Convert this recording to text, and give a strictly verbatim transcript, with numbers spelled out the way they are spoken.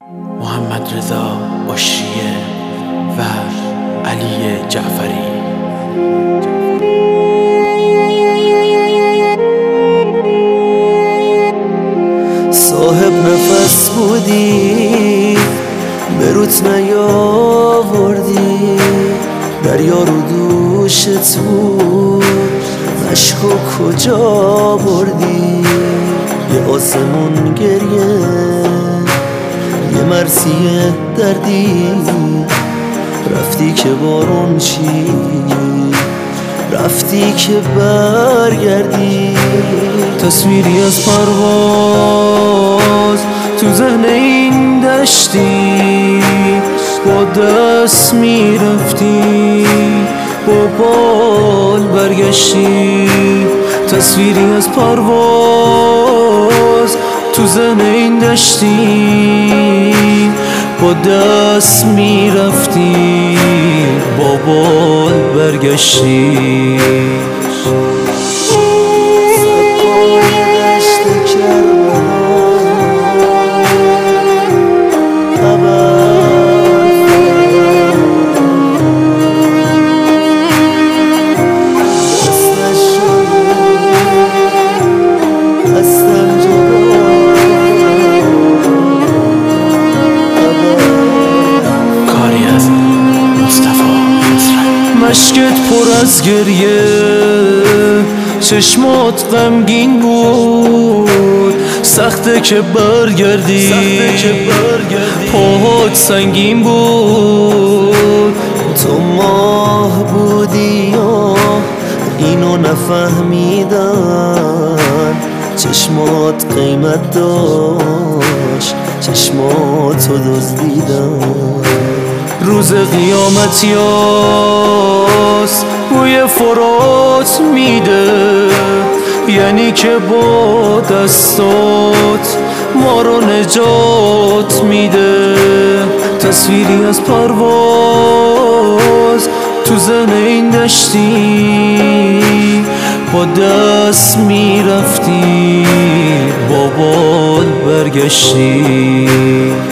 محمد رضا عشریه و علی جعفری. صاحب نفس بودی به روت نیاوردی، دریا رو دوشت بود مشکو کجا بردی؟ یه آسمون گریه، یه مرثیه دردی، رفتی که بارون چی، رفتی که برگردی. تصویری از پرواز تو ذهن این دشتی، با دست میرفتی با بال برگشتی. تصویری از پرواز تو ذهن این دشتی، با دست میرفتی با بال برگشتی. مشکت پر از گریه، چشمات غمگین بود، سخته که برگردی، پاهات سنگین بود. تو ماه بودی یا اینو نفهمیدن، چشمات قیمت داشت، چشماتو دزدیدن. روز قیامت یاست بوی فرات میده، یعنی که با دستات ما رو نجات میده. تصویری از پرواز تو ذهن این دشتی، با دست میرفتی با بال برگشتی.